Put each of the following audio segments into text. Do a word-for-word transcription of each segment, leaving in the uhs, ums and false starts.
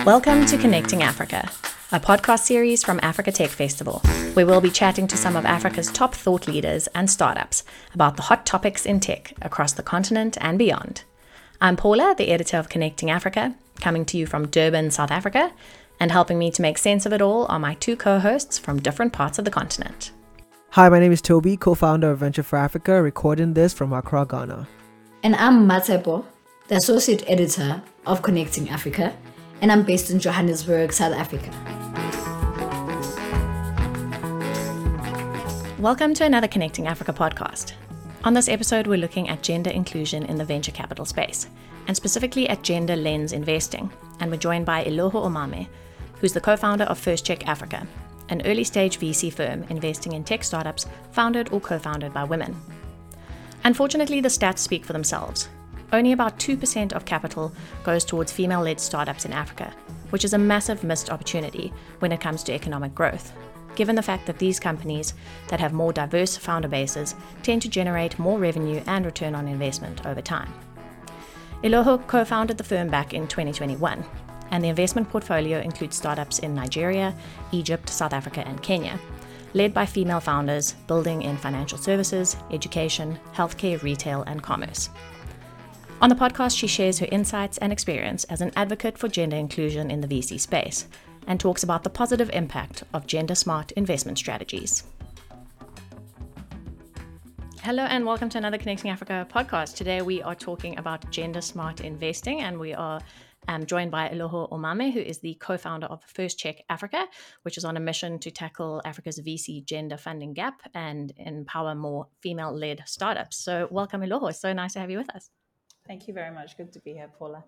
Welcome to Connecting Africa, a podcast series from Africa Tech Festival, where we'll be chatting to some of Africa's top thought leaders and startups about the hot topics in tech across the continent and beyond. I'm Paula, the editor of Connecting Africa, coming to you from Durban, South Africa, and helping me to make sense of it all are my two co-hosts from different parts of the continent. Hi, my name is Toby, co-founder of Venture for Africa, recording this from Accra, Ghana. And I'm Matsepo, the associate editor of Connecting Africa, and I'm based in Johannesburg, South Africa. Welcome to another Connecting Africa podcast. On this episode, we're looking at gender inclusion in the venture capital space, and specifically at gender lens investing. And we're joined by Eloho Omame, who's the co-founder of First Check Africa, an early-stage V C firm investing in tech startups founded or co-founded by women. Unfortunately, the stats speak for themselves. Only about two percent of capital goes towards female-led startups in Africa, which is a massive missed opportunity when it comes to economic growth, given the fact that these companies that have more diverse founder bases tend to generate more revenue and return on investment over time. Eloho co-founded the firm back in twenty twenty-one, and the investment portfolio includes startups in Nigeria, Egypt, South Africa, and Kenya, led by female founders building in financial services, education, healthcare, retail, and commerce. On the podcast, she shares her insights and experience as an advocate for gender inclusion in the V C space and talks about the positive impact of gender-smart investment strategies. Hello and welcome to another Connecting Africa podcast. Today we are talking about gender-smart investing, and we are um, joined by Eloho Omame, who is the co-founder of First Check Africa, which is on a mission to tackle Africa's V C gender funding gap and empower more female-led startups. So welcome, Eloho. It's so nice to have you with us. Thank you very much. Good to be here, Paula.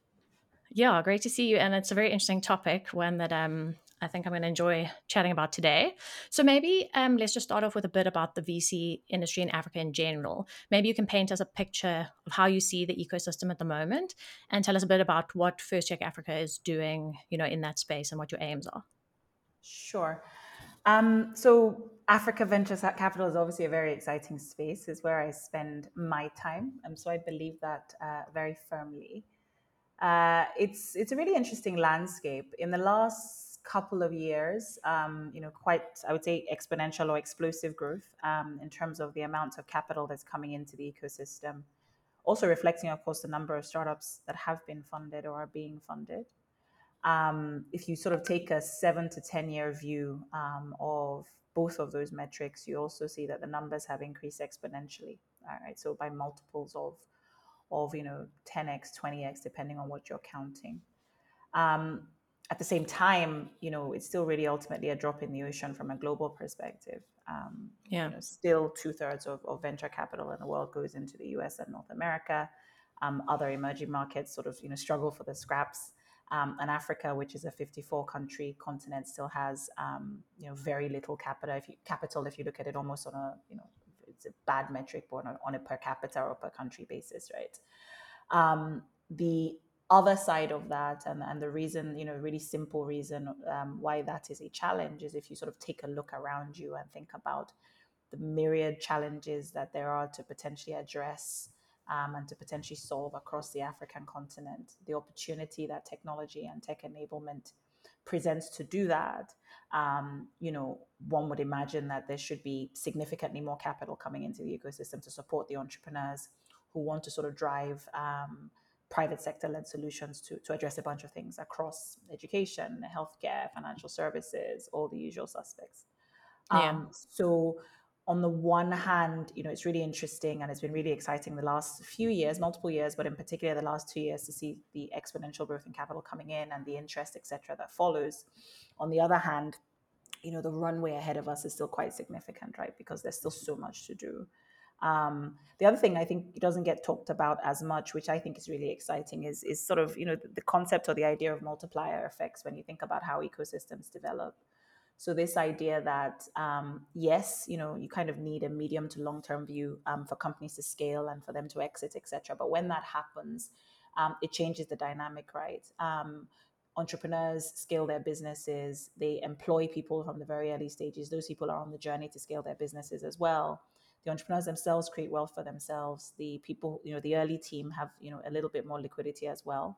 Yeah, great to see you. And it's a very interesting topic, one that um, I think I'm going to enjoy chatting about today. So maybe um, let's just start off with a bit about the V C industry in Africa in general. Maybe you can paint us a picture of how you see the ecosystem at the moment and tell us a bit about what First Check Africa is doing, you know, in that space and what your aims are. Sure. Um, so Africa Venture Capital is obviously a very exciting space. It's where I spend my time. And so I believe that uh, very firmly. Uh, it's it's a really interesting landscape. In the last couple of years, um, you know, quite, I would say, exponential or explosive growth um, in terms of the amount of capital that's coming into the ecosystem. Also reflecting, of course, the number of startups that have been funded or are being funded. Um, if you sort of take a seven to ten year view um, of both of those metrics, you also see that the numbers have increased exponentially. All right, so by multiples of of you know ten x, twenty x, depending on what you're counting. Um, at the same time, you know it's still really ultimately a drop in the ocean from a global perspective. Um, yeah. You know, still two thirds of, of venture capital in the world goes into the U S and North America. Um, other emerging markets sort of you know struggle for the scraps. Um, and Africa, which is a fifty-four country continent, still has um, you know very little capital. If you, capital, if you look at it almost on a you know it's a bad metric, but on a, on a per capita or per country basis, right? Um, the other side of that, and, and the reason, you know, really simple reason um, why that is a challenge is if you sort of take a look around you and think about the myriad challenges that there are to potentially address um, and to potentially solve across the African continent, the opportunity that technology and tech enablement presents to do that, um, you know, one would imagine that there should be significantly more capital coming into the ecosystem to support the entrepreneurs who want to sort of drive um, private sector-led solutions to, to address a bunch of things across education, healthcare, financial services, all the usual suspects. Yeah. Um, so on the one hand, you know, it's really interesting and it's been really exciting the last few years, multiple years, but in particular the last two years to see the exponential growth in capital coming in and the interest, et cetera, that follows. On the other hand, you know, the runway ahead of us is still quite significant, right? Because there's still so much to do. Um, the other thing I think doesn't get talked about as much, which I think is really exciting, is is sort of, you know, the, the concept or the idea of multiplier effects when you think about how ecosystems develop. So this idea that, um, yes, you know, you kind of need a medium to long-term view um, for companies to scale and for them to exit, et cetera. But when that happens, um, it changes the dynamic, right? Um, entrepreneurs scale their businesses. They employ people from the very early stages. Those people are on the journey to scale their businesses as well. The entrepreneurs themselves create wealth for themselves. The people, you know, the early team have, you know, a little bit more liquidity as well.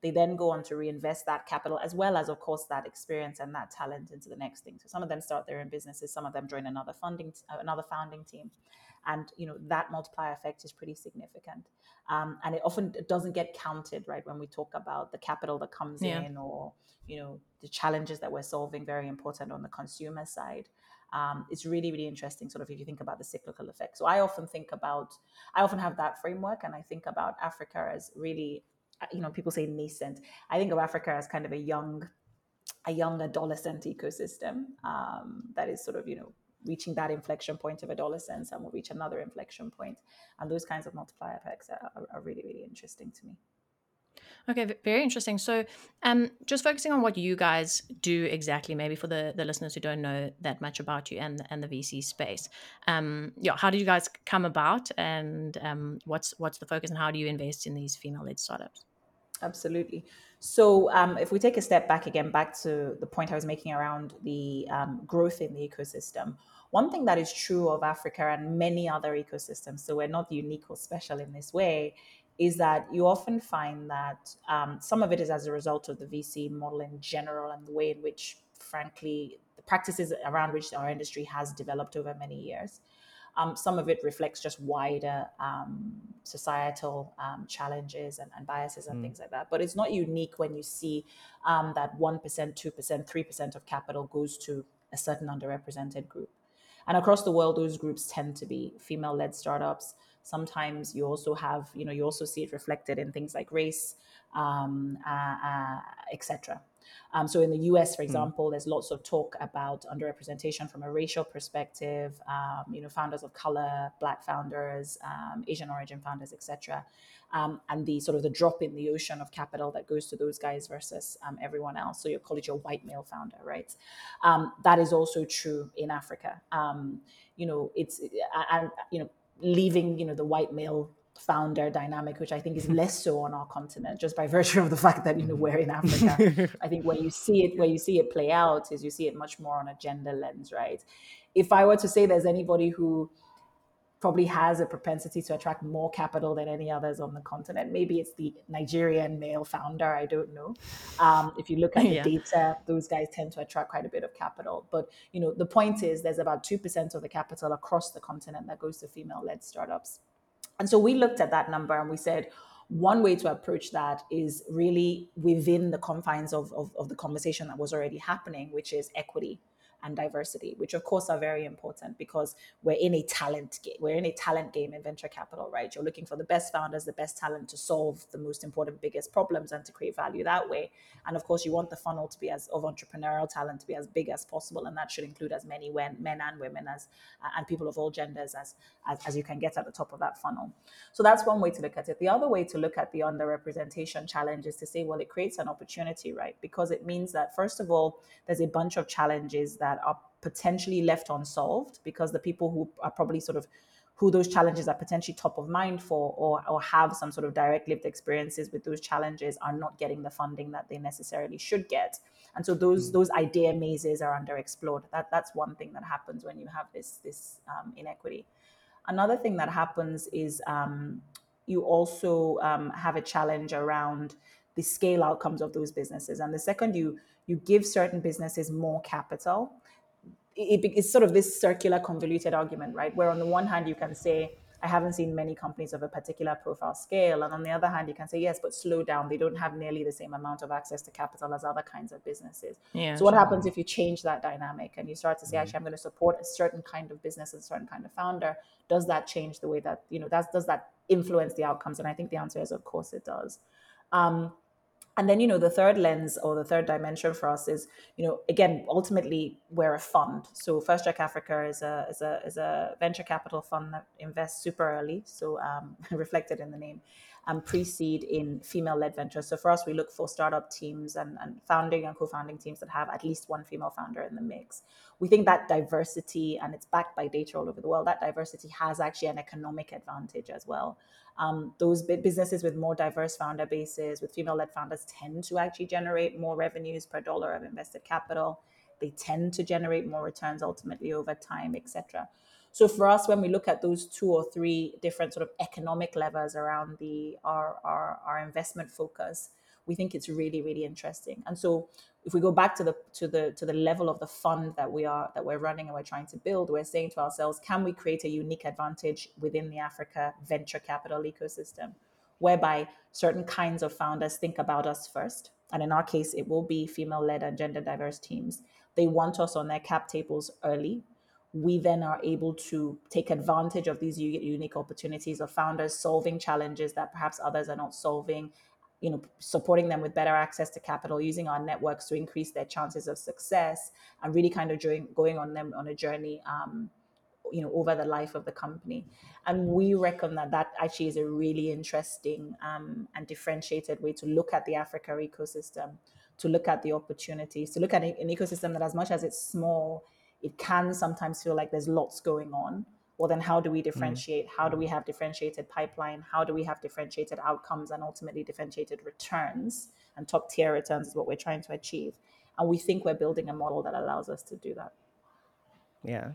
they then go on to reinvest that capital as well as, of course, that experience and that talent into the next thing. So some of them start their own businesses, some of them join another funding, another founding team, and you know that multiplier effect is pretty significant. Um, and it often doesn't get counted, right, when we talk about the capital that comes Yeah. in, or you know the challenges that we're solving. Very important on the consumer side. Um, it's really, really interesting, sort of, if you think about the cyclical effect. So I often think about, I often have that framework, and I think about Africa as really, you know, people say nascent. I think of Africa as kind of a young, a young adolescent ecosystem um, that is sort of, you know, reaching that inflection point of adolescence, and will reach another inflection point. And those kinds of multiplier effects are, are really, really interesting to me. Okay, v- very interesting. So, um, just focusing on what you guys do exactly, maybe for the, the listeners who don't know that much about you and and the V C space. Um, yeah, how did you guys come about, and um, what's what's the focus, and how do you invest in these female-led startups? Absolutely. So um, if we take a step back again, back to the point I was making around the um, growth in the ecosystem, one thing that is true of Africa and many other ecosystems, so we're not unique or special in this way, is that you often find that um, some of it is as a result of the V C model in general, and the way in which, frankly, the practices around which our industry has developed over many years. Um, some of it reflects just wider um, societal um, challenges and, and biases and mm. things like that. But it's not unique when you see um, that one percent, two percent, three percent of capital goes to a certain underrepresented group. And across the world, those groups tend to be female-led startups. Sometimes you also have, you know, you also see it reflected in things like race, um, uh, uh, et cetera. Um, so in the U S, for example, mm. there's lots of talk about underrepresentation from a racial perspective, um, you know, founders of color, Black founders, um, Asian origin founders, et cetera. Um, and the sort of the drop in the ocean of capital that goes to those guys versus um, everyone else. So you call it your white male founder, right? Um, that is also true in Africa. Um, you know, it's, and, you know, leaving, you know, the white male founder dynamic, which I think is less so on our continent, just by virtue of the fact that, you know, we're in Africa. I think where you see it, where you see it play out is you see it much more on a gender lens, right? If I were to say there's anybody who probably has a propensity to attract more capital than any others on the continent, maybe it's the Nigerian male founder. I don't know. Um, if you look at the yeah. data, those guys tend to attract quite a bit of capital. But, you know, the point is there's about two percent of the capital across the continent that goes to female-led startups. And so we looked at that number and we said, one way to approach that is really within the confines of, of, of the conversation that was already happening, which is equity and diversity, which of course are very important because we're in a talent game. We're in a talent game in venture capital, right? You're looking for the best founders, the best talent to solve the most important, biggest problems and to create value that way. And of course, you want the funnel to be as of entrepreneurial talent to be as big as possible, and that should include as many men, men and women as uh, and people of all genders as, as as you can get at the top of that funnel. So that's one way to look at it. The other way to look at the underrepresentation challenge is to say, well, it creates an opportunity, right? Because it means that first of all, there's a bunch of challenges that are potentially left unsolved because the people who are probably sort of who those challenges are potentially top of mind for, or, or have some sort of direct lived experiences with those challenges, are not getting the funding that they necessarily should get. And so those mm. those idea mazes are underexplored. That that's one thing that happens when you have this this um, inequity. Another thing that happens is um, you also um, have a challenge around the scale outcomes of those businesses. And the second you you give certain businesses more capital, it, it's sort of this circular, convoluted argument, right? Where on the one hand, you can say, I haven't seen many companies of a particular profile scale. And on the other hand, you can say, yes, but slow down. They don't have nearly the same amount of access to capital as other kinds of businesses. Yeah, so what sure. happens if you change that dynamic and you start to say, mm-hmm. actually, I'm going to support a certain kind of business, a certain kind of founder? Does that change the way that, you know, that's, does that influence the outcomes? And I think the answer is, of course, it does. Um, And then, you know, the third lens or the third dimension for us is, you know, again, ultimately we're a fund. So First Check Africa is a is a is a venture capital fund that invests super early, so um, reflected in the name, and um, pre-seed in female-led ventures. So for us, we look for startup teams and, and founding and co-founding teams that have at least one female founder in the mix. We think that diversity, and it's backed by data all over the world, that diversity has actually an economic advantage as well. Um, those businesses with more diverse founder bases, with female-led founders, tend to actually generate more revenues per dollar of invested capital. They tend to generate more returns ultimately over time, et cetera. So for us, when we look at those two or three different sort of economic levers around the our our, our investment focus, we think it's really, really interesting. And so if we go back to the to the to the level of the fund that we are that we're running and we're trying to build, we're saying to ourselves, can we create a unique advantage within the Africa venture capital ecosystem, whereby certain kinds of founders think about us first? And in our case, it will be female-led and gender diverse teams. They want us on their cap tables early. We then are able to take advantage of these unique opportunities of founders solving challenges that perhaps others are not solving, you know, supporting them with better access to capital, using our networks to increase their chances of success, and really kind of doing, going on them on a journey, um, you know, over the life of the company. And we reckon that that actually is a really interesting um, and differentiated way to look at the Africa ecosystem, to look at the opportunities, to look at an ecosystem that, as much as it's small, it can sometimes feel like there's lots going on. Well, then how do we differentiate? How do we have differentiated pipeline? How do we have differentiated outcomes and ultimately differentiated returns? And top tier returns is what we're trying to achieve. And we think we're building a model that allows us to do that. Yeah.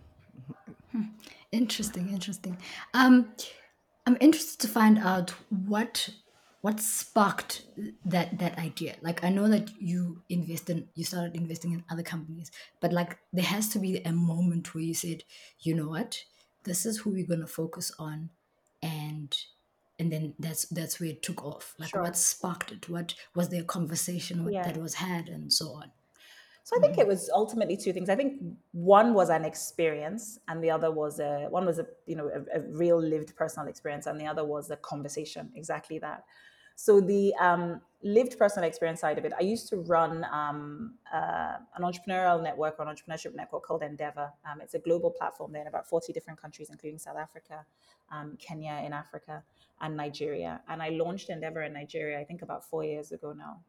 Interesting, interesting. Um, I'm interested to find out what what sparked that that idea. Like, I know that you invest in you started investing in other companies, but like there has to be a moment where you said, you know what, this is who we're gonna focus on, and and then that's that's where it took off. Like, Sure. what sparked it? What was there a conversation what, Yeah. that was had, and so on? So I think it was ultimately two things. I think one was an experience, and the other was a one was a you know a, a real lived personal experience, and the other was a conversation. Exactly that. So the um, lived personal experience side of it, I used to run um, uh, an entrepreneurial network or an entrepreneurship network called Endeavor. Um, it's a global platform. They're in about forty different countries, including South Africa, um, Kenya in Africa, and Nigeria. And I launched Endeavor in Nigeria, I think about four years ago now.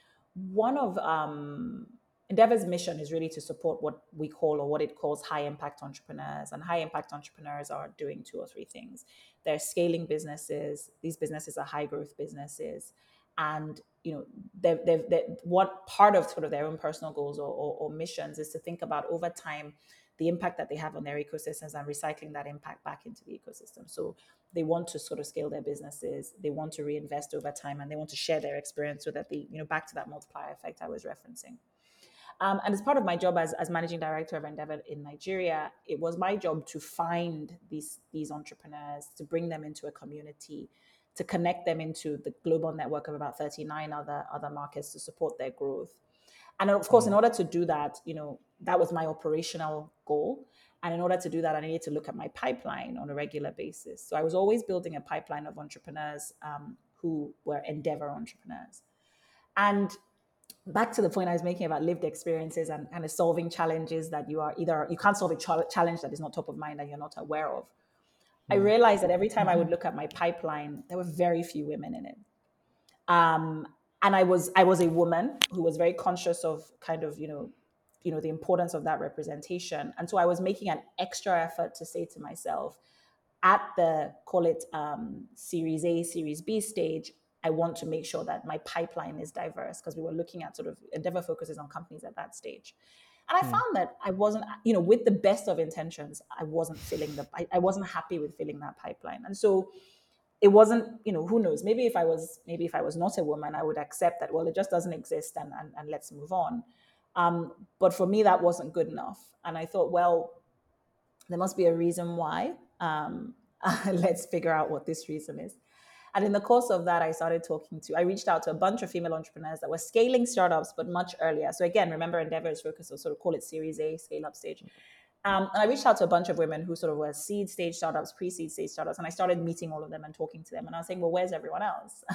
One of um, Endeavor's mission is really to support what we call, or what it calls, high impact entrepreneurs. And high impact entrepreneurs are doing two or three things. They're scaling businesses. These businesses are high growth businesses. And, you know, they've, they've, they what part of sort of their own personal goals or, or, or missions is to think about over time the impact that they have on their ecosystems and recycling that impact back into the ecosystem. So they want to sort of scale their businesses, they want to reinvest over time, and they want to share their experience so that the, you know, back to that multiplier effect I was referencing. Um, and as part of my job as, as managing director of Endeavor in Nigeria, it was my job to find these, these entrepreneurs, to bring them into a community, to connect them into the global network of about thirty-nine other, other markets to support their growth. And of course, in order to do that, you know, that was my operational goal. And in order to do that, I needed to look at my pipeline on a regular basis. So I was always building a pipeline of entrepreneurs um, who were Endeavor entrepreneurs. And back to the point I was making about lived experiences and kind of solving challenges that you are either, you can't solve a ch- challenge that is not top of mind and you're not aware of. I realized that every time I would look at my pipeline, there were very few women in it. Um, and I was I was a woman who was very conscious of kind of, you know, you know, the importance of that representation. And so I was making an extra effort to say to myself, at the, call it um, Series A, Series B stage, I want to make sure that my pipeline is diverse, because we were looking at sort of Endeavor focuses on companies at that stage. And I mm. found that I wasn't, you know, with the best of intentions, I wasn't filling the, I, I wasn't happy with filling that pipeline. And so it wasn't, you know, who knows, maybe if I was, maybe if I was not a woman, I would accept that, well, it just doesn't exist and, and, and let's move on. Um, but for me, that wasn't good enough. And I thought, well, there must be a reason why. Um, let's figure out what this reason is. And in the course of that, I started talking to, I reached out to a bunch of female entrepreneurs that were scaling startups, but much earlier. So again, remember, Endeavor is focused on sort of, call it Series A, scale up stage. Um, and I reached out to a bunch of women who sort of were seed stage startups, pre-seed stage startups. And I started meeting all of them and talking to them. And I was saying, well, where's everyone else?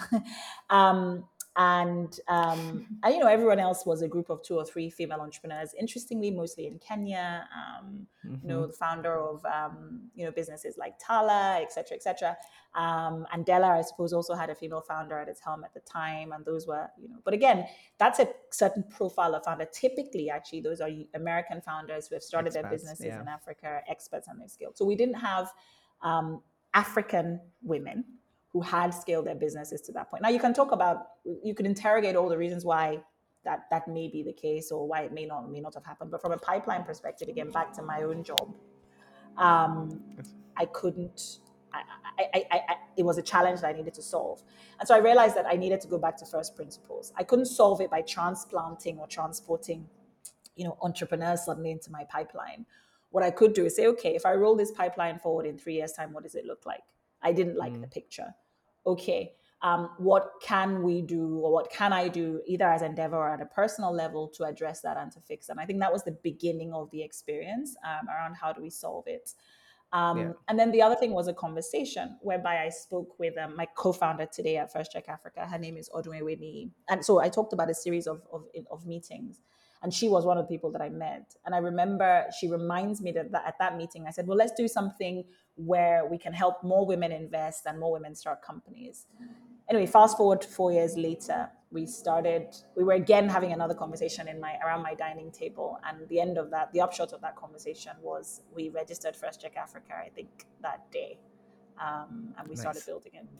um, and, um, and, you know, everyone else was a group of two or three female entrepreneurs, interestingly, mostly in Kenya, um, mm-hmm. you know, the founder of, um, you know, businesses like Tala, et cetera, et cetera. Um, and Della, I suppose, also had a female founder at its helm at the time. And those were, you know, but again, that's a certain profile of founder. Typically, actually, those are American founders who have started Expats, their businesses yeah. in Africa, experts on their scale. So we didn't have um, African women who had scaled their businesses to that point. Now you can talk about, you could interrogate all the reasons why that, that may be the case or why it may not, may not have happened. But from a pipeline perspective, again, back to my own job, Um, I couldn't. I, I, I, I, it was a challenge that I needed to solve, and so I realized that I needed to go back to first principles. I couldn't solve it by transplanting or transporting, you know, entrepreneurs suddenly into my pipeline. What I could do is say, okay, if I roll this pipeline forward in three years' time, what does it look like? I didn't like Mm. the picture. Okay, um, what can we do, or what can I do, either as Endeavor or at a personal level, to address that and to fix it? And I think that was the beginning of the experience um, around how do we solve it. Um, Yeah. and then the other thing was a conversation whereby I spoke with um, my co-founder today at First Check Africa. Her name is Odunwe Whitney. And so I talked about a series of, of, of meetings. And she was one of the people that I met. And I remember she reminds me that, that at that meeting, I said, well, let's do something where we can help more women invest and more women start companies. Anyway, fast forward four years later, we started, we were again having another conversation in my around my dining table. And the end of that, the upshot of that conversation was we registered First Check Africa, I think, that day. Um, and we started Nice. building it.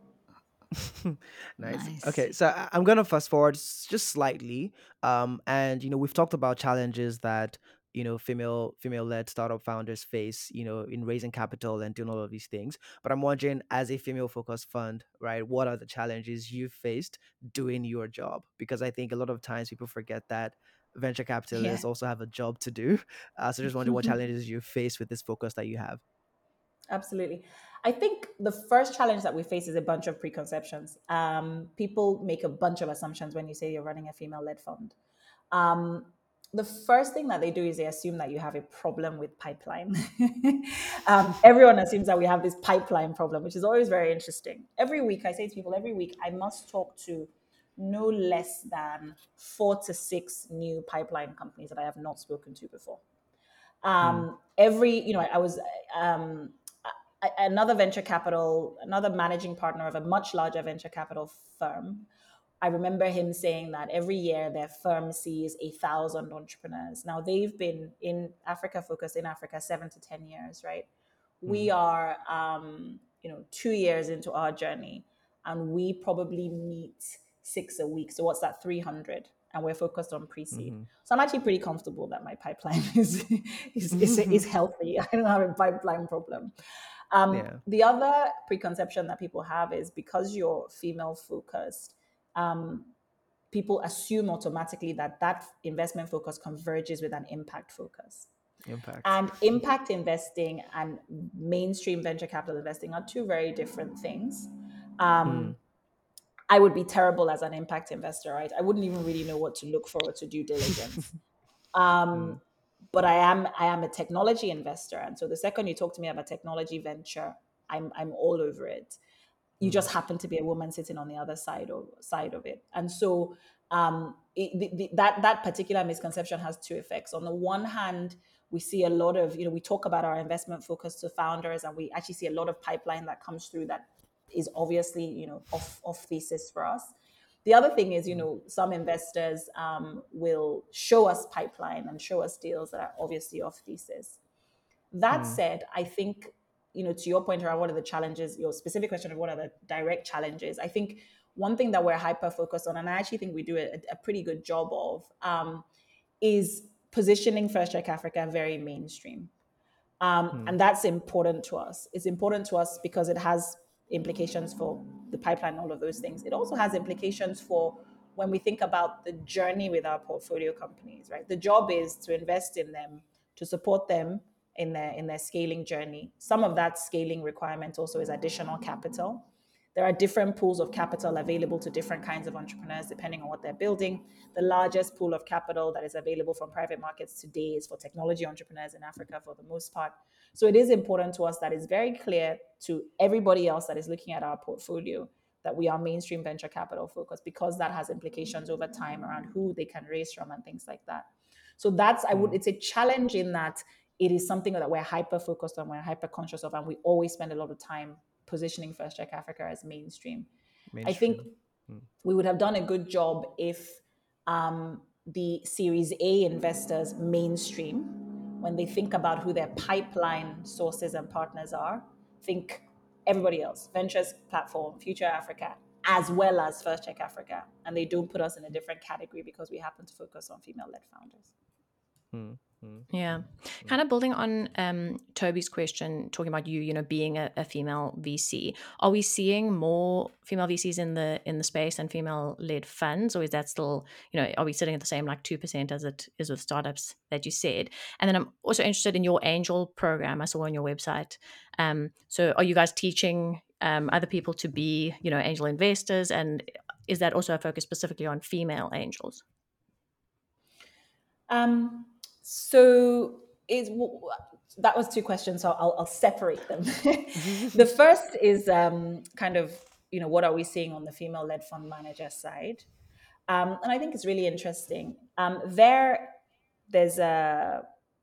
Nice. Nice. Okay, so I- I'm gonna fast forward s- just slightly. Um, and you know, we've talked about challenges that you know female female led startup founders face, you know, in raising capital and doing all of these things. But I'm wondering, as a female focused fund, right, what are the challenges you faced doing your job? Because I think a lot of times people forget that venture Yeah. capitalists also have a job to do. Uh, so just wondering what challenges you face with this focus that you have. Absolutely. I think the first challenge that we face is a bunch of preconceptions. Um, people make a bunch of assumptions when you say you're running a female led fund. Um, the first thing that they do is they assume that you have a problem with pipeline. um, everyone assumes that we have this pipeline problem, which is always very interesting. Every week, I say to people, every week, I must talk to no less than four to six new pipeline companies that I have not spoken to before. Mm. Um, every, you know, I, I was um, a- another venture capital, another managing partner of a much larger venture capital firm. I remember him saying that every year their firm sees a thousand entrepreneurs. Now they've been in Africa, focused in Africa, seven to ten years, right? We Mm. are, um, you know, two years into our journey, and we probably meet six a week. So what's that? three hundred, and we're focused on pre-seed. Mm-hmm. So I'm actually pretty comfortable that my pipeline is is is, is healthy. I don't have a pipeline problem. Um, Yeah. the other preconception that people have is because you're female focused, um, people assume automatically that that investment focus converges with an impact focus. Impact. And impact investing and mainstream venture capital investing are two very different things. Um, Mm. I would be terrible as an impact investor, right? I wouldn't even really know what to look for or to due diligence. Um, Mm. but I am I am a technology investor, and so the second you talk to me about technology venture, I'm I'm all over it. You Mm. just happen to be a woman sitting on the other side of side of it, and so um, it, the, the, that that particular misconception has two effects. On the one hand, we see a lot of, you know, we talk about our investment focus to founders, and we actually see a lot of pipeline that comes through that is obviously, you know, off off thesis for us. The other thing is, you Mm. know, some investors um, will show us pipeline and show us deals that are obviously off thesis. That Mm. said, I think, you know, to your point around what are the challenges, your specific question of what are the direct challenges, I think one thing that we're hyper focused on, and I actually think we do a, a pretty good job of, um, is positioning First Check Africa very mainstream. Um, Mm. and that's important to us. It's important to us because it has implications for the pipeline, all of those things. It also has implications for when we think about the journey with our portfolio companies, right? The job is to invest in them, to support them in their in their scaling journey. Some of that scaling requirement also is additional capital. There are different pools of capital available to different kinds of entrepreneurs depending on what they're building. The largest pool of capital that is available from private markets today is for technology entrepreneurs in Africa for the most part. So it is important to us that it's very clear to everybody else that is looking at our portfolio that we are mainstream venture capital focused, because that has implications over time around who they can raise from and things like that. So that's, I would, Mm. it's a challenge in that it is something that we're hyper focused on, we're hyper conscious of, and we always spend a lot of time positioning First Check Africa as mainstream. I think Mainstream. Mm. we would have done a good job if um, the Series A investors mainstream, when they think about who their pipeline sources and partners are, think everybody else, Ventures Platform, Future Africa, as well as First Check Africa. And they don't put us in a different category because we happen to focus on female-led founders. Mm. Yeah. Kind of building on um, Toby's question, talking about you, you know, being a, a female V C. Are we seeing more female V Cs in the in the space and female-led funds, or is that still, you know, are we sitting at the same like two percent as it is with startups that you said? And then I'm also interested in your angel program. I saw on your website. Um, so are you guys teaching um, other people to be, you know, angel investors, and is that also a focus specifically on female angels? Um, so is that was two questions, so I'll, I'll separate them. The first is um, kind of, you know, what are we seeing on the female-led fund manager side? Um, and I think it's really interesting. Um, there, there's a,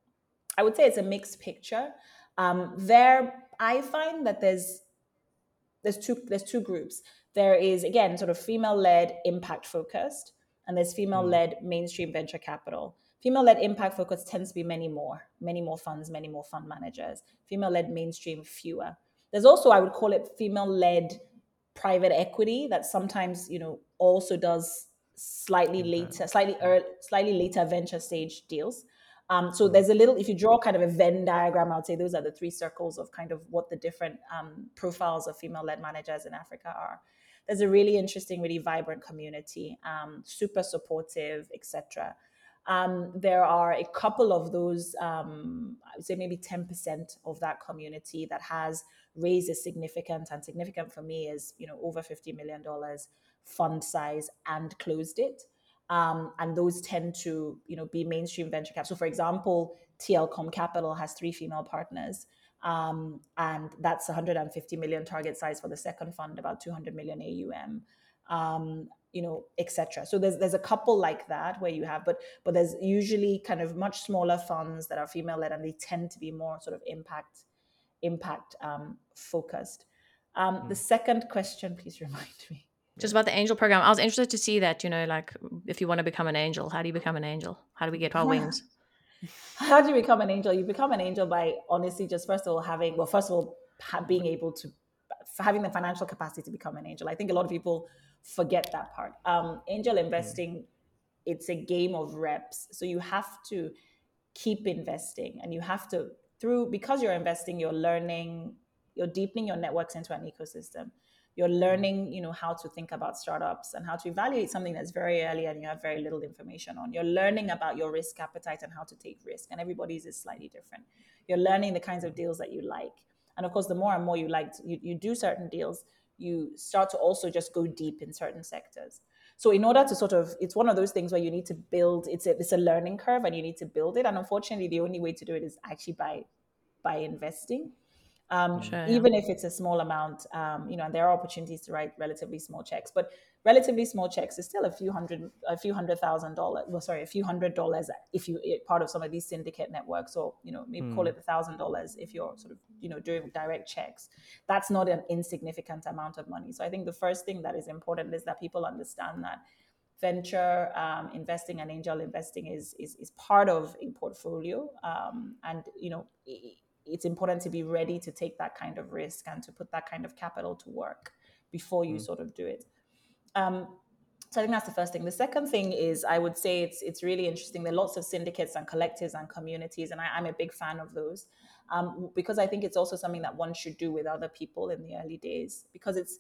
I would say it's a mixed picture. Um, there, I find that there's there's two there's two groups. There is, again, sort of female-led, impact-focused, and there's female-led mainstream venture capital. Female-led impact focus tends to be many more, many more funds, many more fund managers. Female-led mainstream, fewer. There's also, I would call it, female-led private equity that sometimes, you know, also does slightly later, slightly early, slightly later venture stage deals. Um, so there's a little, if you draw kind of a Venn diagram, I would say those are the three circles of kind of what the different um, profiles of female-led managers in Africa are. There's a really interesting, really vibrant community, um, super supportive, et cetera. Um, there are a couple of those, um, I would say maybe ten percent of that community that has raised a significant, and significant for me is, you know, over fifty million dollars fund size and closed it. Um, and those tend to, you know, be mainstream venture cap. So, for example, T L Com Capital has three female partners, um, and that's one hundred fifty million target size for the second fund, about two hundred million A U M, um, you know, et cetera. So there's there's a couple like that where you have, but but there's usually kind of much smaller funds that are female led, and they tend to be more sort of impact impact um, focused. Um, the second question, please remind me. Just about the angel program. I was interested to see that, you know, like if you want to become an angel, how do you become an angel? How do we get our wings? How do you become an angel? You become an angel by honestly just first of all having, well, first of all, ha- being able to, having the financial capacity to become an angel. I think a lot of people forget that part. Um, angel investing, it's a game of reps. So you have to keep investing, and you have to, through, because you're investing, you're learning, you're deepening your networks into an ecosystem. You're learning, you know, how to think about startups and how to evaluate something that's very early and you have very little information on. You're learning about your risk appetite and how to take risk, and everybody's is slightly different. You're learning the kinds of deals that you like, and of course, the more and more you like, to, you, you do certain deals, you start to also just go deep in certain sectors. So in order to sort of, it's one of those things where you need to build, it's a, it's a learning curve and you need to build it. And unfortunately, the only way to do it is actually by, by investing. Um, Sure, yeah. Even if it's a small amount, um, you know, and there are opportunities to write relatively small checks, but relatively small checks is still a few hundred, a few hundred thousand dollars. Well, sorry, a few hundred dollars if you are part of some of these syndicate networks, or, you know, maybe call it a thousand dollars if you're sort of, you know, doing direct checks. That's not an insignificant amount of money. So I think the first thing that is important is that people understand that venture um, investing and angel investing is, is is part of a portfolio, um, and you know. It, it's important to be ready to take that kind of risk and to put that kind of capital to work before you mm. sort of do it. Um, so I think that's the first thing. The second thing is, I would say it's it's really interesting. There are lots of syndicates and collectives and communities, and I, I'm a big fan of those, um, because I think it's also something that one should do with other people in the early days, because it's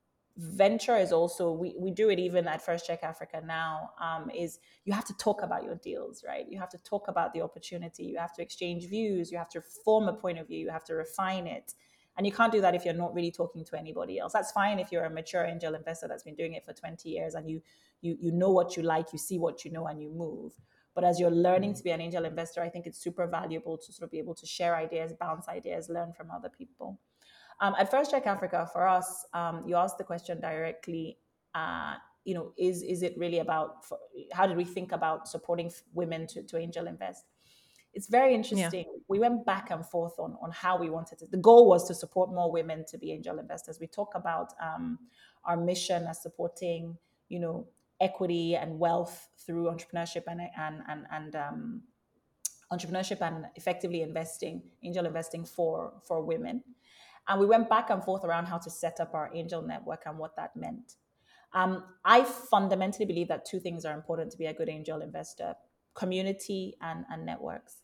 venture is also, we, we do it even at First Check Africa now, um, is you have to talk about your deals, right? You have to talk about the opportunity. You have to exchange views. You have to form a point of view. You have to refine it. And you can't do that if you're not really talking to anybody else. That's fine if you're a mature angel investor that's been doing it for twenty years and you you you know what you like, you see what you know, and you move. But as you're learning to be an angel investor, I think it's super valuable to sort of be able to share ideas, bounce ideas, learn from other people. Um, at First Check Africa, for us, um, you asked the question directly, uh, you know, is is it really about, for, how did we think about supporting women to, to angel invest? It's very interesting. Yeah. We went back and forth on, on how we wanted to. The goal was to support more women to be angel investors. We talk about um, our mission as supporting, you know, equity and wealth through entrepreneurship and and and, and um, entrepreneurship and effectively investing, angel investing for for women. And we went back and forth around how to set up our angel network and what that meant. Um, I fundamentally believe that two things are important to be a good angel investor: community and, and networks.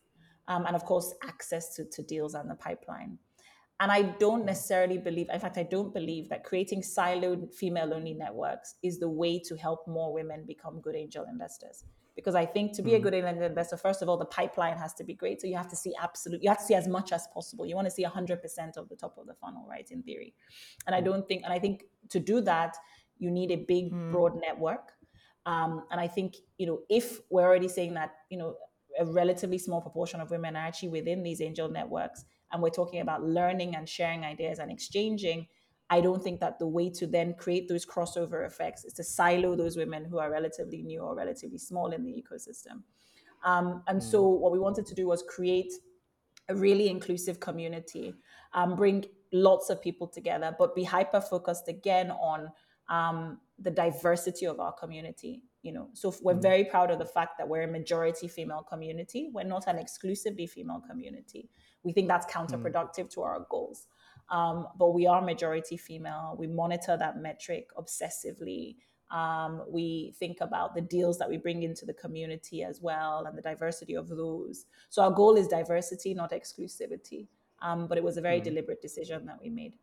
um, and of course, access to, to deals and the pipeline. And I don't necessarily believe, in fact, I don't believe that creating siloed female only networks is the way to help more women become good angel investors. Because I think to be a Mm. good angel investor, first of all, the pipeline has to be great. So you have to see absolute, you have to see as much as possible. You want to see one hundred percent of the top of the funnel, right? In theory. And I don't think, and I think to do that, you need a big, Mm. broad network. Um, and I think, you know, if we're already saying that, you know, a relatively small proportion of women are actually within these angel networks, and we're talking about learning and sharing ideas and exchanging, I don't think that the way to then create those crossover effects is to silo those women who are relatively new or relatively small in the ecosystem. Um, and so Mm. what we wanted to do was create a really inclusive community, um, bring lots of people together, but be hyper focused again on um, the diversity of our community. You know, so we're Mm. very proud of the fact that we're a majority female community. We're not an exclusively female community. We think that's Mm. counterproductive to our goals. Um, but we are majority female. We monitor that metric obsessively. Um, we think about the deals that we bring into the community as well and the diversity of those. So our goal is diversity, not exclusivity. Um, but it was a very Mm. deliberate decision that we made.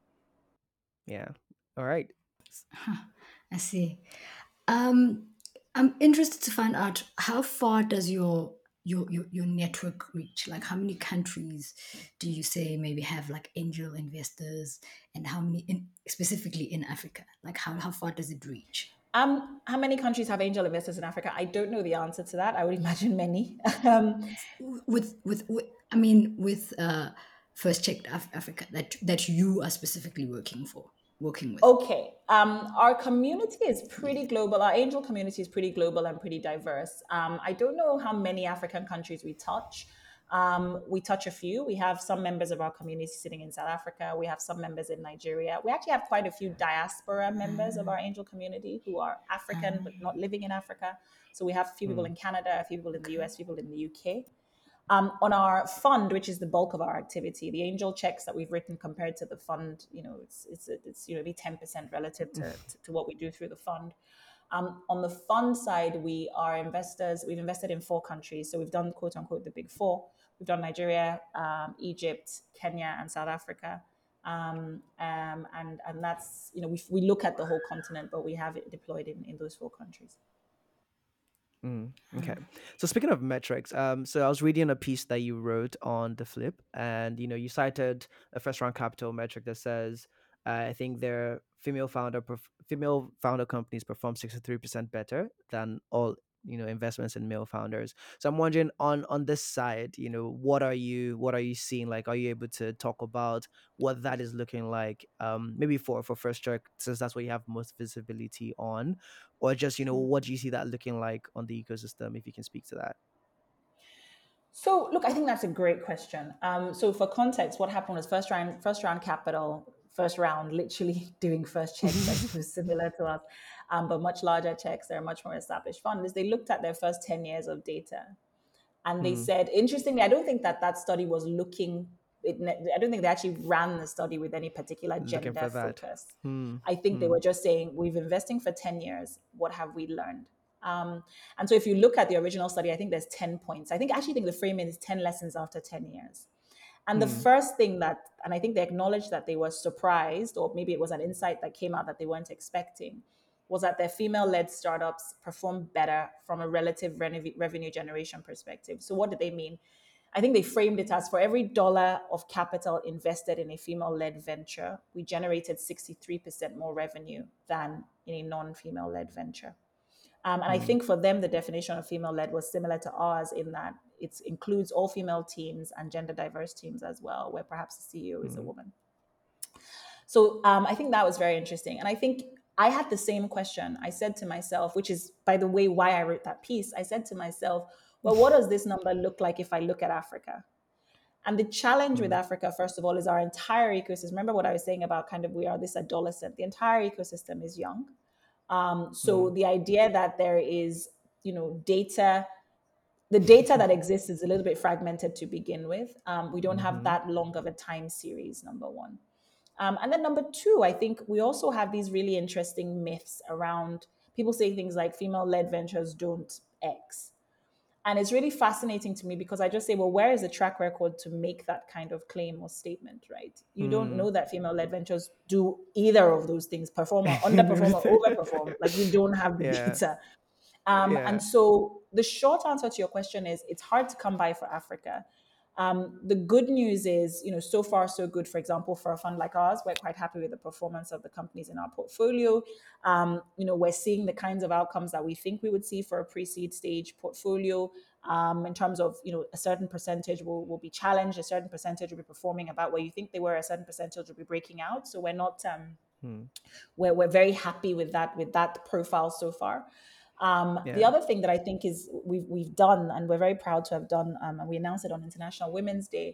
Yeah. All right. Huh, I see. Um, I'm interested to find out how far does your your, your your network reach? Like how many countries do you say maybe have like angel investors, and how many in, specifically in Africa? Like how, how far does it reach? Um, how many countries have angel investors in Africa? I don't know the answer to that. I would imagine many. um, With with, with I mean with uh First Check Af- Africa that that you are specifically working for, working with. Okay. Um, our community is pretty global. Our angel community is pretty global and pretty diverse. Um, I don't know how many African countries we touch. Um, we touch a few. We have some members of our community sitting in South Africa. We have some members in Nigeria. We actually have quite a few diaspora members of our angel community who are African but not living in Africa. So we have a few people Mm. in Canada, a few people in the Okay. U S, people in the U K. Um, on our fund, which is the bulk of our activity, the angel checks that we've written compared to the fund, you know, it's it's it's you know, be ten percent relative to, to, to what we do through the fund. Um, on the fund side, we are investors. We've invested in four countries, so we've done quote unquote the big four. We've done Nigeria, um, Egypt, Kenya, and South Africa. Um, um, and and that's, you know, we we look at the whole continent, but we have it deployed in in those four countries. Mm, okay. So speaking of metrics, um, so I was reading a piece that you wrote on the Flip, and you know, you cited a first round capital metric that says, uh, I think their female founder perf- female founder companies perform sixty three percent better than all, you know, investments in male founders. So I'm wondering on on this side, you know, what are you what are you seeing? Like, are you able to talk about what that is looking like? Um, maybe for for First Check, since that's what you have most visibility on, or just, you know, what do you see that looking like on the ecosystem, if you can speak to that? So, look, I think that's a great question. Um, so, for context, what happened was first round, first round capital, first round, literally doing first checks like was similar to us, um, but much larger checks. They're a much more established fund. Is they looked at their first ten years of data, and they Mm, said, interestingly, I don't think that that study was looking. It, I don't think they actually ran the study with any particular looking gender for that. focus. Hmm. I think they Hmm. were just saying, we've been investing for ten years. What have we learned? Um, and so if you look at the original study, I think there's ten points. I think I actually think the framing is ten lessons after ten years. And the Hmm. first thing that, and I think they acknowledged that they were surprised, or maybe it was an insight that came out that they weren't expecting, was that their female-led startups perform better from a relative revenue revenue generation perspective. So what did they mean? I think they framed it as for every dollar of capital invested in a female-led venture, we generated sixty-three percent more revenue than in a non-female-led venture. Um, and I Hmm. think for them, the definition of female-led was similar to ours in that it includes all female teams and gender diverse teams as well, where perhaps the C E O is a Hmm. woman. So um, I think that was very interesting. And I think I had the same question. I said to myself, which is, by the way, why I wrote that piece. I said to myself, well, what does this number look like if I look at Africa? And the challenge with Hmm. Africa, first of all, is our entire ecosystem. Remember what I was saying about kind of we are this adolescent. The entire ecosystem is young. Um, Hmm. so the idea that there is, you know, data, the data that exists is a little bit fragmented to begin with. Um, we don't have Hmm. that long of a time series, number one. Um, and then number two, I think we also have these really interesting myths around people saying things like female-led ventures don't X. And it's really fascinating to me because I just say, well, where is the track record to make that kind of claim or statement, right? You don't Mm. know that female-led ventures do either of those things, perform or underperform or overperform. Like, you don't have the Yeah. data. Um, Yeah. and so the short answer to your question is it's hard to come by for Africa. Um, the good news is, you know, so far so good. For example, for a fund like ours, we're quite happy with the performance of the companies in our portfolio. Um, you know, we're seeing the kinds of outcomes that we think we would see for a pre-seed stage portfolio. Um, in terms of, you know, a certain percentage will, will be challenged, a certain percentage will be performing about where you think they were, a certain percentage will be breaking out. So we're not, um, Hmm. we're, we're very happy with that, with that profile so far. Um, the Yeah. other thing that I think is we've we've done, and we're very proud to have done, um, and we announced it on International Women's Day,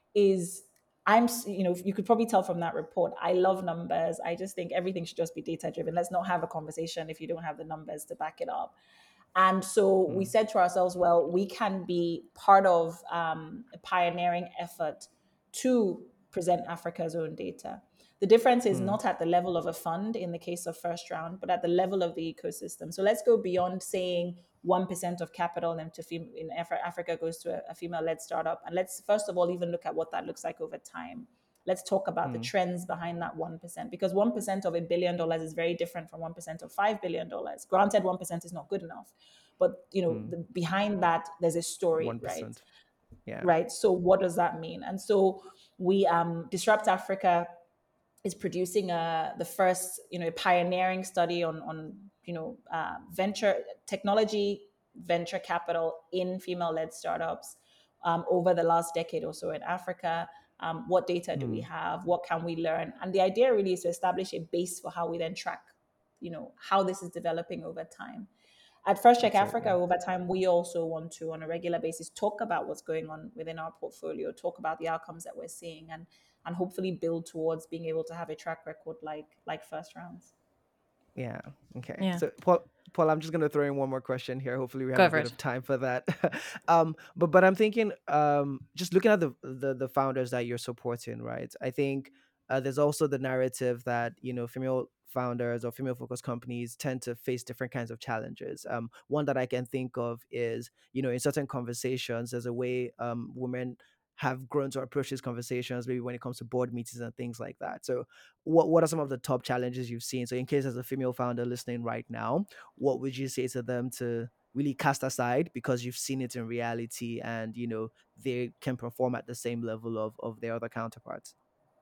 is I'm, you know, you could probably tell from that report, I love numbers. I just think everything should just be data driven. Let's not have a conversation if you don't have the numbers to back it up. And so we Hmm. said to ourselves, well, we can be part of um, a pioneering effort to present Africa's own data. The difference is Hmm. not at the level of a fund in the case of first round, but at the level of the ecosystem. So let's go beyond saying one percent of capital in, to fem- in Africa goes to a, a female-led startup. And let's first of all even look at what that looks like over time. Let's talk about the Hmm. trends behind that one percent, because one percent of a billion dollars is very different from one percent of five billion dollars. Granted, one percent is not good enough, but you know, Hmm. the, behind that, there's a story, One right? percent. Yeah. Right. So what does that mean? And so we, um, Disrupt Africa is producing a, the first, you know, pioneering study on, on you know, uh, venture technology, venture capital in female-led startups um, over the last decade or so in Africa. Um, what data do we Hmm. have? What can we learn? And the idea really is to establish a base for how we then track, you know, how this is developing over time. At First Check Africa, Absolutely. over time, we also want to, on a regular basis, talk about what's going on within our portfolio, talk about the outcomes that we're seeing, and and hopefully build towards being able to have a track record like like first rounds. Yeah. Okay. Yeah. So, Paul, Paul, I'm just gonna throw in one more question here. Hopefully, we have Go a for bit it. of time for that. um, but but I'm thinking, um, just looking at the the the founders that you're supporting, right? I think uh, there's also the narrative that you know female founders or female focused companies tend to face different kinds of challenges. Um, one that I can think of is you know in certain conversations, there's a way um women have grown to approach these conversations, maybe when it comes to board meetings and things like that. So what what are some of the top challenges you've seen? So in case there's a female founder listening right now, what would you say to them to really cast aside because you've seen it in reality and you know they can perform at the same level of of their other counterparts?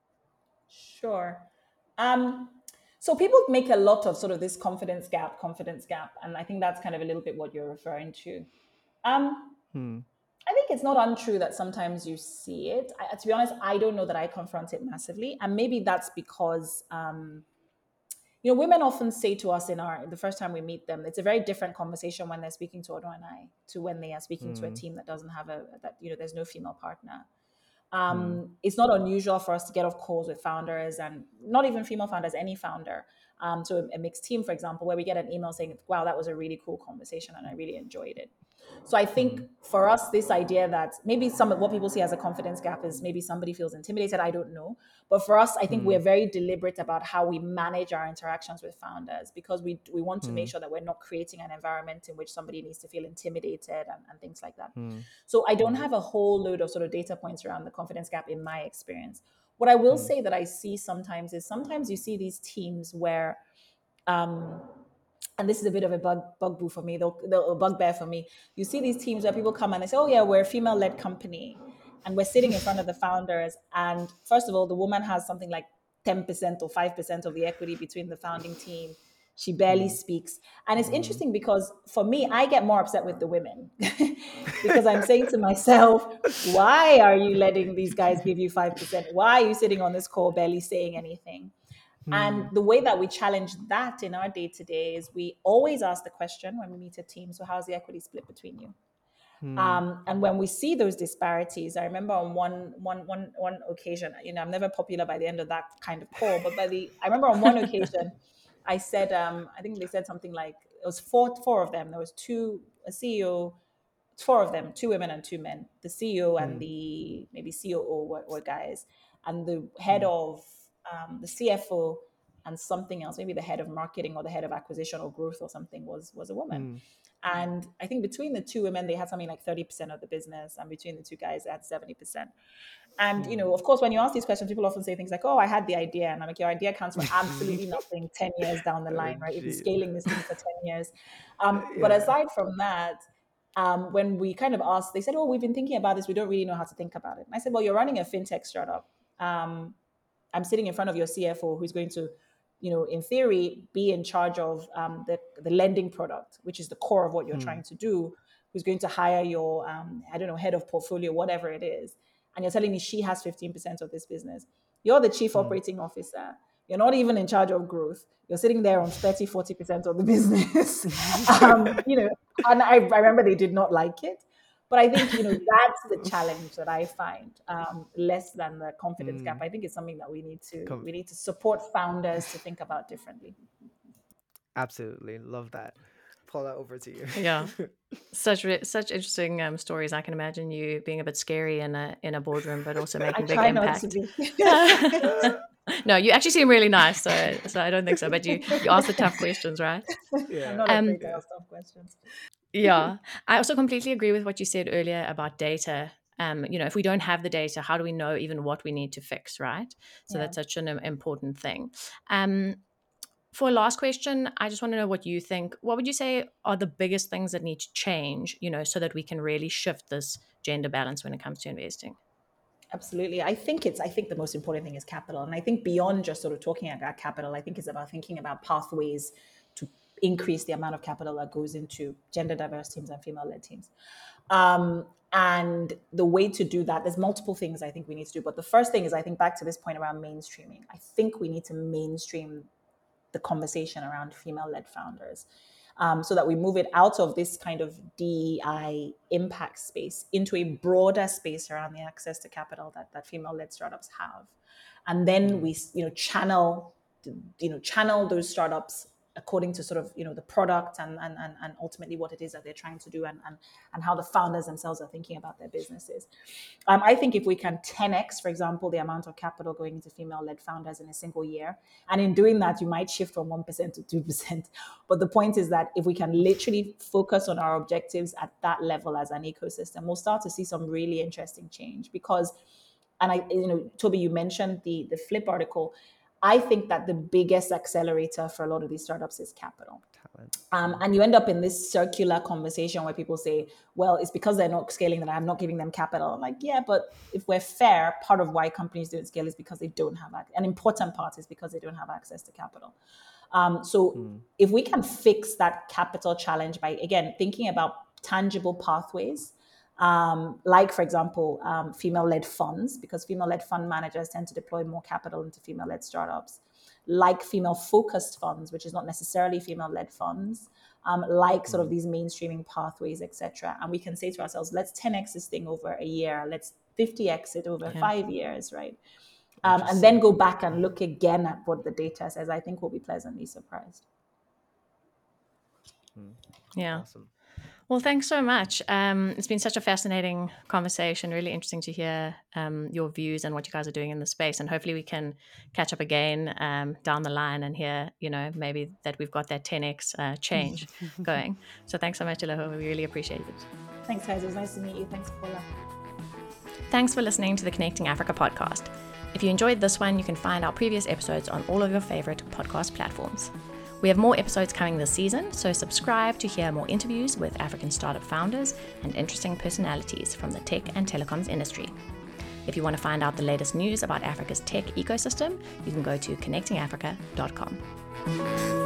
Sure. Um, so people make a lot of sort of this confidence gap, confidence gap, and I think that's kind of a little bit what you're referring to. Um, Hmm. I think it's not untrue that sometimes you see it. I, to be honest, I don't know that I confront it massively, and maybe that's because um, you know women often say to us in our the first time we meet them, it's a very different conversation when they're speaking to Odo and I to when they are speaking to a Hmm. team that doesn't have a that you know there's no female partner. Hmm. Um, it's not unusual for us to get off calls with founders and not even female founders, any founder. Um, so a, a mixed team, for example, where we get an email saying, wow, that was a really cool conversation and I really enjoyed it. So I think Hmm. for us, this idea that maybe some of what people see as a confidence gap is maybe somebody feels intimidated. I don't know. But for us, I think Hmm. we're very deliberate about how we manage our interactions with founders because we we want to Hmm. make sure that we're not creating an environment in which somebody needs to feel intimidated and, and things like that. Hmm. So I don't Hmm. have a whole load of sort of data points around the confidence gap in my experience. What I will Hmm. say that I see sometimes is sometimes you see these teams where um, and this is a bit of a bug bugaboo for me, though, a bugbear for me. You see these teams where people come and they say, "Oh yeah, we're a female-led company," and we're sitting in front of the founders. And first of all, the woman has something like ten percent or five percent of the equity between the founding team. She barely Hmm. speaks, and it's Hmm. interesting because for me, I get more upset with the women because I'm saying to myself, "Why are you letting these guys give you five percent? Why are you sitting on this call barely saying anything?" And Hmm. the way that we challenge that in our day to day is we always ask the question when we meet a team, so how's the equity split between you? Hmm. Um, and when we see those disparities, I remember on one, one, one, one occasion, you know, I'm never popular by the end of that kind of call, but by the, I remember on one occasion, I said, um, I think they said something like, it was four, four of them. There was two, a C E O, four of them, two women and two men. The C E O and Hmm. the maybe C O O were, were guys, and the head Hmm. of um, the C F O and something else, maybe the head of marketing or the head of acquisition or growth or something was was a woman. Mm. And I think between the two women, they had something like thirty percent of the business, and between the two guys, they had seventy percent. And, you know, of course, when you ask these questions, people often say things like, oh, I had the idea. And I'm like, your idea counts for absolutely nothing ten years down the line, right? You've been scaling this thing for ten years. Um, yeah. But aside from that, um, when we kind of asked, they said, oh, we've been thinking about this. We don't really know how to think about it. And I said, well, you're running a fintech startup. Um, I'm sitting in front of your C F O who's going to, you know, in theory, be in charge of um, the, the lending product, which is the core of what you're mm. trying to do, who's going to hire your, um, I don't know, head of portfolio, whatever it is. And you're telling me she has fifteen percent of this business. You're the chief mm. operating officer. You're not even in charge of growth. You're sitting there on thirty, forty percent of the business. um, you know, and I, I remember they did not like it. But I think, you know, that's the challenge that I find, um, less than the confidence mm. gap. I think it's something that we need to Com- we need to support founders to think about differently. Absolutely. Love that. Paula, over to you. Yeah, such such interesting um, stories. I can imagine you being a bit scary in a in a boardroom, but also making I big try impact. Not to be. No, you actually seem really nice, so so I don't think so. But you you ask the tough questions, right? Yeah. I'm not um, afraid to ask tough questions. Yeah, I also completely agree with what you said earlier about data. Um, you know, if we don't have the data, how do we know even what we need to fix, right? So yeah. that's such an important thing. Um. For a last question, I just want to know what you think. What would you say are the biggest things that need to change, you know, so that we can really shift this gender balance when it comes to investing? Absolutely. I think it's, I think the most important thing is capital. And I think beyond just sort of talking about capital, I think it's about thinking about pathways to increase the amount of capital that goes into gender diverse teams and female-led teams. Um, and the way to do that, there's multiple things I think we need to do. But the first thing is, I think back to this point around mainstreaming. I think we need to mainstream the conversation around female-led founders, um, so that we move it out of this kind of D E I impact space into a broader space around the access to capital that, that female-led startups have. And then we, you know, channel, you know, channel those startups according to sort of, you know, the product and and and, and ultimately what it is that they're trying to do and, and, and how the founders themselves are thinking about their businesses. Um, I think if we can ten X, for example, the amount of capital going into female-led founders in a single year, and in doing that, you might shift from one percent to two percent. But the point is that if we can literally focus on our objectives at that level as an ecosystem, we'll start to see some really interesting change. Because, and I, you know, Toby, you mentioned the, the Flip article. I think that the biggest accelerator for a lot of these startups is capital. Um, and you end up in this circular conversation where people say, well, it's because they're not scaling that I'm not giving them capital. I'm like, yeah, but if we're fair, part of why companies don't scale is because they don't have, an important part is because they don't have access to capital. Um, so hmm. if we can fix that capital challenge by, again, thinking about tangible pathways, Um, like, for example, um, female-led funds, because female-led fund managers tend to deploy more capital into female-led startups, like female-focused funds, which is not necessarily female-led funds, um, like sort of these mainstreaming pathways, et cetera. And we can say to ourselves, let's ten X this thing over a year, let's fifty X it over yeah. five years, right? Um, and then go back and look again at what the data says. I think we'll be pleasantly surprised. Yeah. Awesome. Well, thanks so much. Um, it's been such a fascinating conversation, really interesting to hear um, your views and what you guys are doing in the space. And hopefully we can catch up again um, down the line and hear, you know, maybe that we've got that ten X uh, change going. So thanks so much, Iloho. We really appreciate it. Thanks, guys. It was nice to meet you. Thanks, Paula. Thanks for listening to the Connecting Africa podcast. If you enjoyed this one, you can find our previous episodes on all of your favorite podcast platforms. We have more episodes coming this season, so subscribe to hear more interviews with African startup founders and interesting personalities from the tech and telecoms industry. If you want to find out the latest news about Africa's tech ecosystem, you can go to connecting africa dot com.